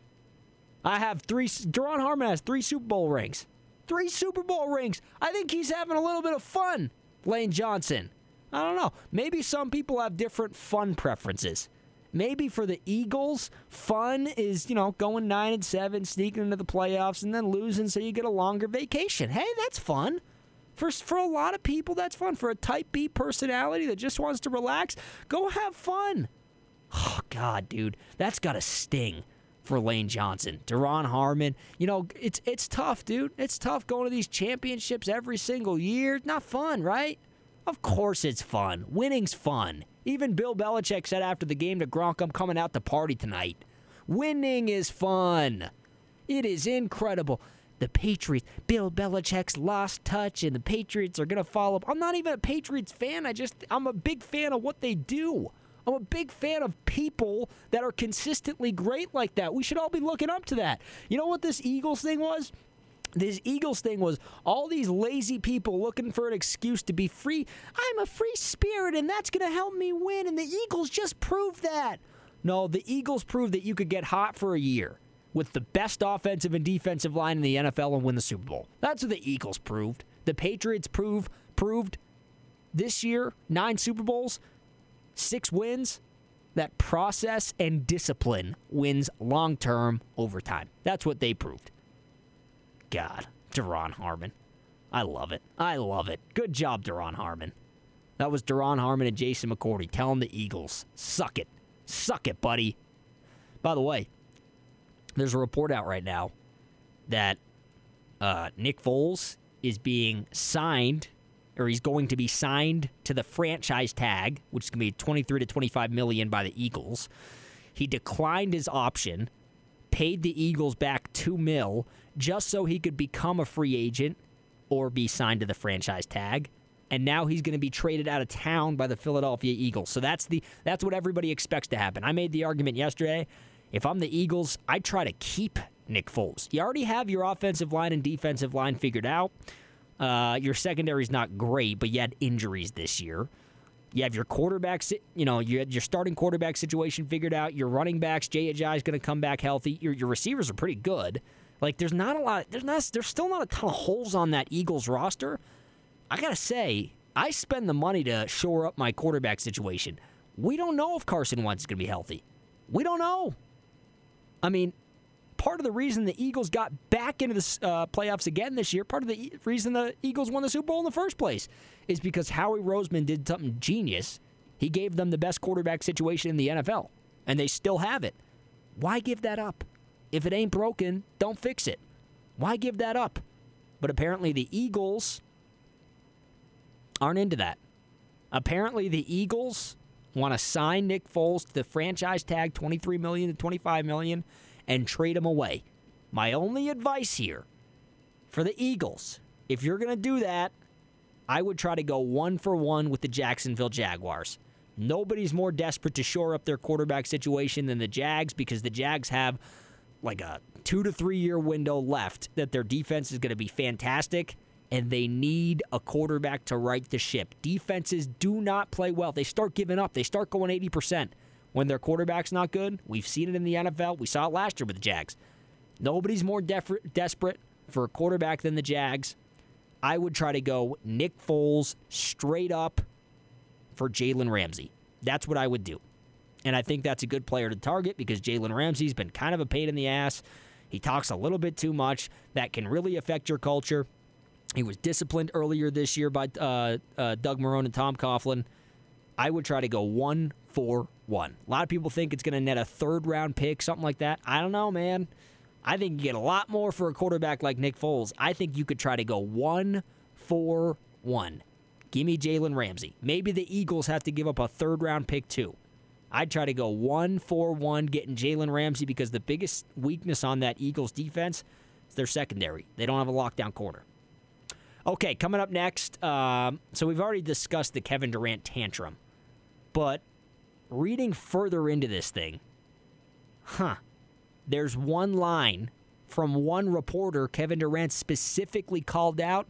Daron Harmon has 3 Super Bowl rings. 3 Super Bowl rings. I think he's having a little bit of fun, Lane Johnson. I don't know. Maybe some people have different fun preferences. Maybe for the Eagles, fun is, going 9-7, sneaking into the playoffs, and then losing so you get a longer vacation. Hey, that's fun. For a lot of people, that's fun. For a type B personality that just wants to relax, go have fun. Oh, God, dude. That's got to sting for Lane Johnson. Daron Harmon, it's tough, dude. It's tough going to these championships every single year. Not fun, right? Of course it's fun. Winning's fun. Even Bill Belichick said after the game to Gronk, I'm coming out to party tonight. Winning is fun. It is incredible. The Patriots, Bill Belichick's lost touch, and the Patriots are going to follow up. I'm not even a Patriots fan. I'm a big fan of what they do. I'm a big fan of people that are consistently great like that. We should all be looking up to that. You know what this Eagles thing was? This Eagles thing was all these lazy people looking for an excuse to be free. I'm a free spirit, and that's going to help me win, and the Eagles just proved that. No, the Eagles proved that you could get hot for a year with the best offensive and defensive line in the NFL and win the Super Bowl. That's what the Eagles proved. The Patriots proved this year, 9 Super Bowls, 6 wins, that process and discipline wins long-term over time. That's what they proved. God, Daron Harmon. I love it. I love it. Good job, Daron Harmon. That was Daron Harmon and Jason McCourty telling the Eagles, suck it. Suck it, buddy. By the way, there's a report out right now that Nick Foles is being signed, or he's going to be signed to the franchise tag, which is going to be $23 to $25 million by the Eagles. He declined his option, paid the Eagles back $2 million just so he could become a free agent or be signed to the franchise tag. And now he's going to be traded out of town by the Philadelphia Eagles. So that's what everybody expects to happen. I made the argument yesterday. If I'm the Eagles, I try to keep Nick Foles. You already have your offensive line and defensive line figured out. Your secondary's not great, but you had injuries this year. You have your quarterback, you had your starting quarterback situation figured out. Your running backs, Jay Ajayi is going to come back healthy. Your receivers are pretty good. Like there's still not a ton of holes on that Eagles roster. I gotta say, I spend the money to shore up my quarterback situation. We don't know if Carson Wentz is going to be healthy. We don't know. I mean, part of the reason the Eagles got back into the playoffs again this year, part of the reason the Eagles won the Super Bowl in the first place, is because Howie Roseman did something genius. He gave them the best quarterback situation in the NFL, and they still have it. Why give that up? If it ain't broken, don't fix it. Why give that up? But apparently the Eagles aren't into that. Apparently the Eagles want to sign Nick Foles to the franchise tag, $23 million to $25 million, and trade him away. My only advice here for the Eagles, if you're going to do that, I would try to go 1-for-1 with the Jacksonville Jaguars. Nobody's more desperate to shore up their quarterback situation than the Jags, because the Jags have like a 2 to 3 year window left that their defense is going to be fantastic, and they need a quarterback to right the ship. Defenses do not play well. They start giving up. They start going 80% when their quarterback's not good. We've seen it in the NFL. We saw it last year with the Jags. Nobody's more desperate for a quarterback than the Jags. I would try to go Nick Foles straight up for Jalen Ramsey. That's what I would do. And I think that's a good player to target because Jalen Ramsey's been kind of a pain in the ass. He talks a little bit too much. That can really affect your culture. He was disciplined earlier this year by Doug Marrone and Tom Coughlin. I would try to go 1-4-1. A lot of people think it's going to net a third-round pick, something like that. I don't know, man. I think you get a lot more for a quarterback like Nick Foles. I think you could try to go 1-4-1. Give me Jalen Ramsey. Maybe the Eagles have to give up a third-round pick, too. I'd try to go 1-4-1, getting Jalen Ramsey, because the biggest weakness on that Eagles defense is their secondary. They don't have a lockdown corner. Okay, coming up next, so we've already discussed the Kevin Durant tantrum, but reading further into this thing, there's one line from one reporter Kevin Durant specifically called out,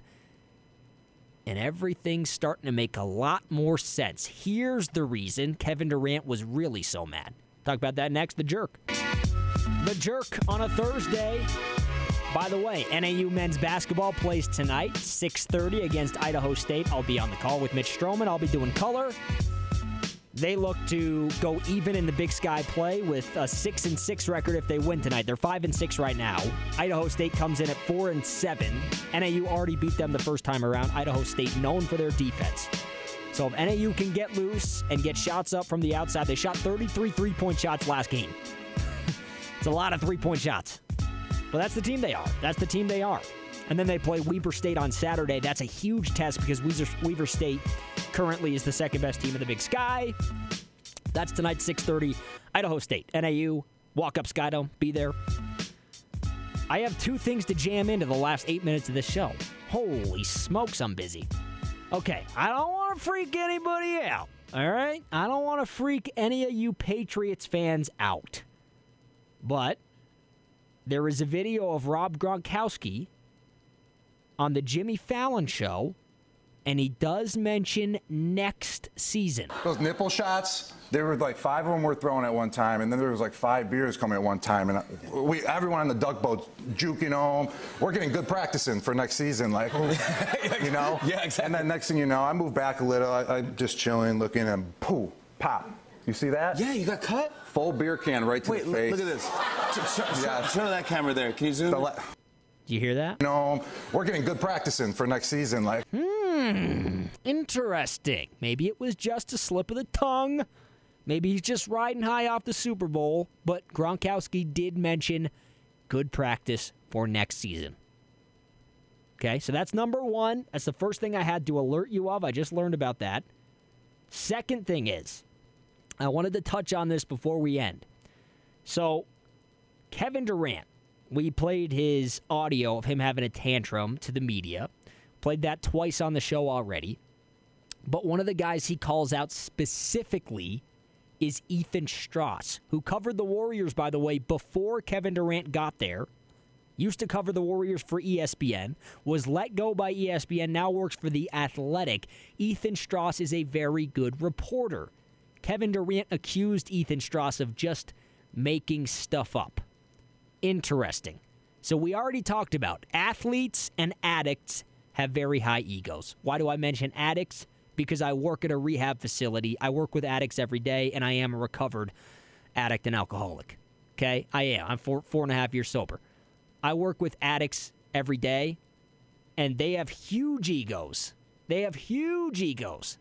and everything's starting to make a lot more sense. Here's the reason Kevin Durant was really so mad. Talk about that next, The Jerk. The Jerk on a Thursday. By the way, NAU men's basketball plays tonight, 6:30 against Idaho State. I'll be on the call with Mitch Stroman. I'll be doing color. They look to go even in the Big Sky play with a 6-6 record if they win tonight. They're 5-6 right now. Idaho State comes in at 4-7. NAU already beat them the first time around. Idaho State known for their defense. So if NAU can get loose and get shots up from the outside, they shot 33 three-point shots last game. It's a lot of three-point shots. But that's the team they are. That's the team they are. And then they play Weber State on Saturday. That's a huge test because Weber State currently is the second-best team in the Big Sky. That's tonight, 6:30, Idaho State. NAU, walk up Skydome, be there. I have two things to jam into the last 8 minutes of this show. Holy smokes, I'm busy. Okay, I don't want to freak anybody out, all right? I don't want to freak any of you Patriots fans out. But there is a video of Rob Gronkowski on the Jimmy Fallon show, and he does mention next season. Those nipple shots, there were like 5 of them were thrown at one time, and then there was like 5 beers coming at one time, and everyone on the duck boat juking them. We're getting good practice in for next season, like, you know? Yeah, exactly. And then next thing you know, I moved back a little, I'm just chilling, looking, and poof, pop. You see that? Yeah, you got cut? Full beer can right to the face. Look at this. Show that camera there. Can you zoom? Do you hear that? No, we're getting good practice in for next season. Like, interesting. Maybe it was just a slip of the tongue. Maybe he's just riding high off the Super Bowl. But Gronkowski did mention good practice for next season. Okay, so that's number one. That's the first thing I had to alert you of. I just learned about that. Second thing is, I wanted to touch on this before we end. So, Kevin Durant, we played his audio of him having a tantrum to the media. Played that twice on the show already. But one of the guys he calls out specifically is Ethan Strauss, who covered the Warriors, by the way, before Kevin Durant got there. Used to cover the Warriors for ESPN, was let go by ESPN, now works for The Athletic. Ethan Strauss is a very good reporter. Kevin Durant accused Ethan Strauss of just making stuff up. Interesting. So we already talked about athletes and addicts have very high egos. Why do I mention addicts? Because I work at a rehab facility. I work with addicts every day, and I am a recovered addict and alcoholic. Okay? I am. I'm 4.5 years sober. I work with addicts every day, and they have huge egos. They have huge egos.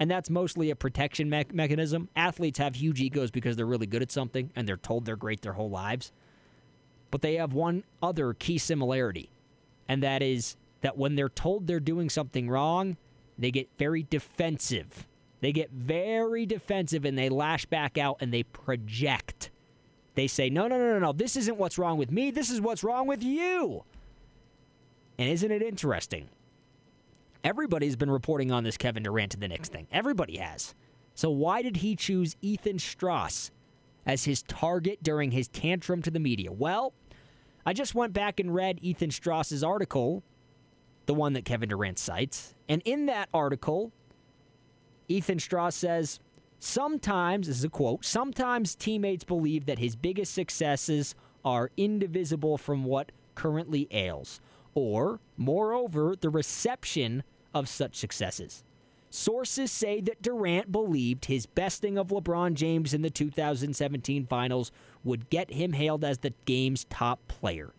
and that's mostly a protection mechanism. Athletes have huge egos because they're really good at something, and they're told they're great their whole lives. But they have one other key similarity, and that is that when they're told they're doing something wrong, they get very defensive. They get very defensive, and they lash back out, and they project. They say, no, this isn't what's wrong with me. This is what's wrong with you. And isn't it interesting? Everybody's been reporting on this Kevin Durant to the Knicks thing. Everybody has. So why did he choose Ethan Strauss as his target during his tantrum to the media? Well, I just went back and read Ethan Strauss's article, the one that Kevin Durant cites. And in that article, Ethan Strauss says, sometimes, this is a quote, sometimes teammates believe that his biggest successes are indivisible from what currently ails, or, moreover, the reception of such successes. Sources say that Durant believed his besting of LeBron James in the 2017 finals would get him hailed as the game's top player.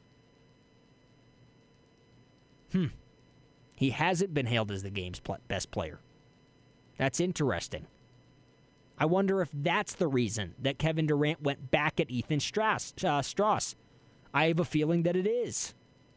He hasn't been hailed as the game's best player. That's interesting. I wonder if that's the reason that Kevin Durant went back at Ethan Strauss. I have a feeling that it is.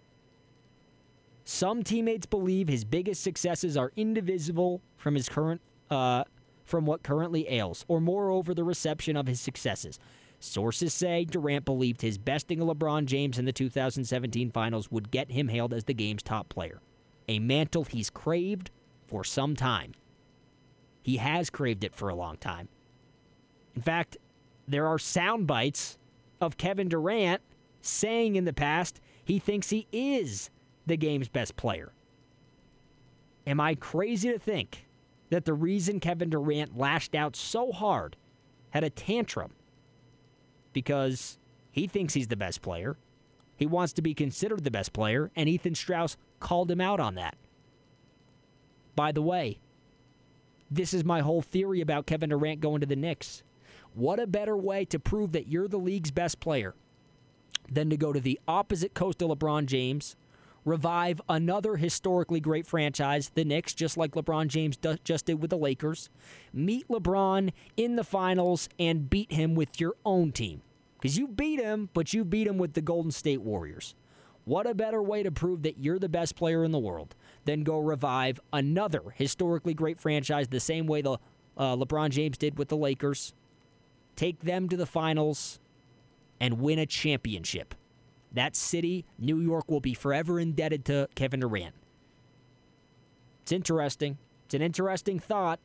Some teammates believe his biggest successes are indivisible from his current, from what currently ails, or moreover, the reception of his successes. Sources say Durant believed his besting of LeBron James in the 2017 finals would get him hailed as the game's top player, a mantle he's craved for some time. He has craved it for a long time. In fact, there are sound bites of Kevin Durant saying in the past he thinks he is the game's best player. Am I crazy to think that the reason Kevin Durant lashed out so hard, had a tantrum, because he thinks he's the best player, he wants to be considered the best player, and Ethan Strauss called him out on that? By the way, this is my whole theory about Kevin Durant going to the Knicks. What a better way to prove that you're the league's best player than to go to the opposite coast of LeBron James, revive another historically great franchise, the Knicks, just like LeBron James just did with the Lakers, meet LeBron in the finals, and beat him with your own team. Because you beat him, but you beat him with the Golden State Warriors. What a better way to prove that you're the best player in the world than go revive another historically great franchise the same way the LeBron James did with the Lakers, take them to the finals, and win a championship. That city, New York, will be forever indebted to Kevin Durant. It's interesting. It's an interesting thought.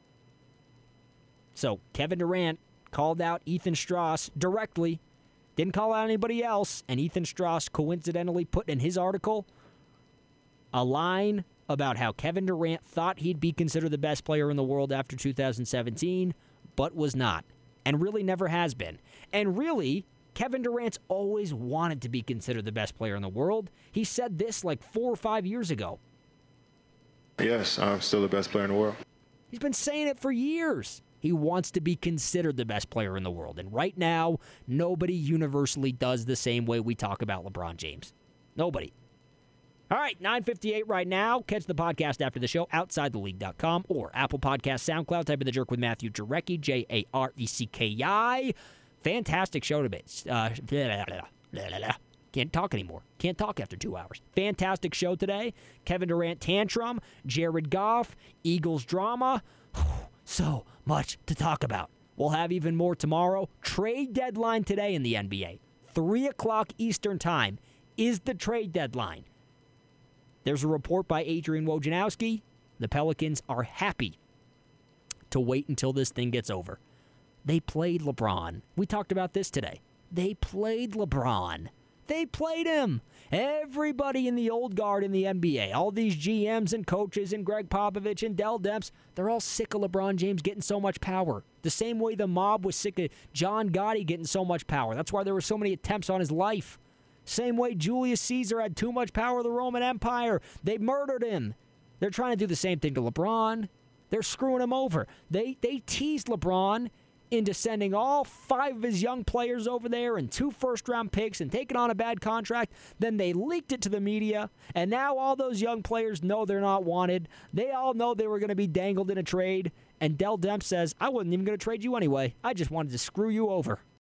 So, Kevin Durant called out Ethan Strauss directly, didn't call out anybody else, and Ethan Strauss coincidentally put in his article a line about how Kevin Durant thought he'd be considered the best player in the world after 2017, but was not, and really never has been. And really, Kevin Durant's always wanted to be considered the best player in the world. He said this like 4 or 5 years ago. Yes, I'm still the best player in the world. He's been saying it for years. He wants to be considered the best player in the world. And right now, nobody universally does the same way we talk about LeBron James. Nobody. All right, 9:58 right now. Catch the podcast after the show, OutsideTheLeague.com or Apple Podcasts, SoundCloud. Type in The Jerk with Matthew Jarecki, Jarecki. Fantastic show today. Can't talk anymore. Can't talk after 2 hours. Fantastic show today. Kevin Durant tantrum, Jared Goff, Eagles drama. So much to talk about. We'll have even more tomorrow. Trade deadline today in the NBA. 3 o'clock Eastern time is the trade deadline. There's a report by Adrian Wojnarowski. The Pelicans are happy to wait until this thing gets over. They played LeBron. We talked about this today. They played LeBron. They played him. Everybody in the old guard in the NBA, all these GMs and coaches and Greg Popovich and Dell Demps, they're all sick of LeBron James getting so much power. The same way the mob was sick of John Gotti getting so much power. That's why there were so many attempts on his life. Same way Julius Caesar had too much power of the Roman Empire. They murdered him. They're trying to do the same thing to LeBron. They're screwing him over. They teased LeBron into sending all 5 of his young players over there and 2 first-round picks and taking on a bad contract. Then they leaked it to the media, and now all those young players know they're not wanted. They all know they were going to be dangled in a trade, And Dell Demp says, I wasn't even going to trade you anyway. I just wanted to screw you over.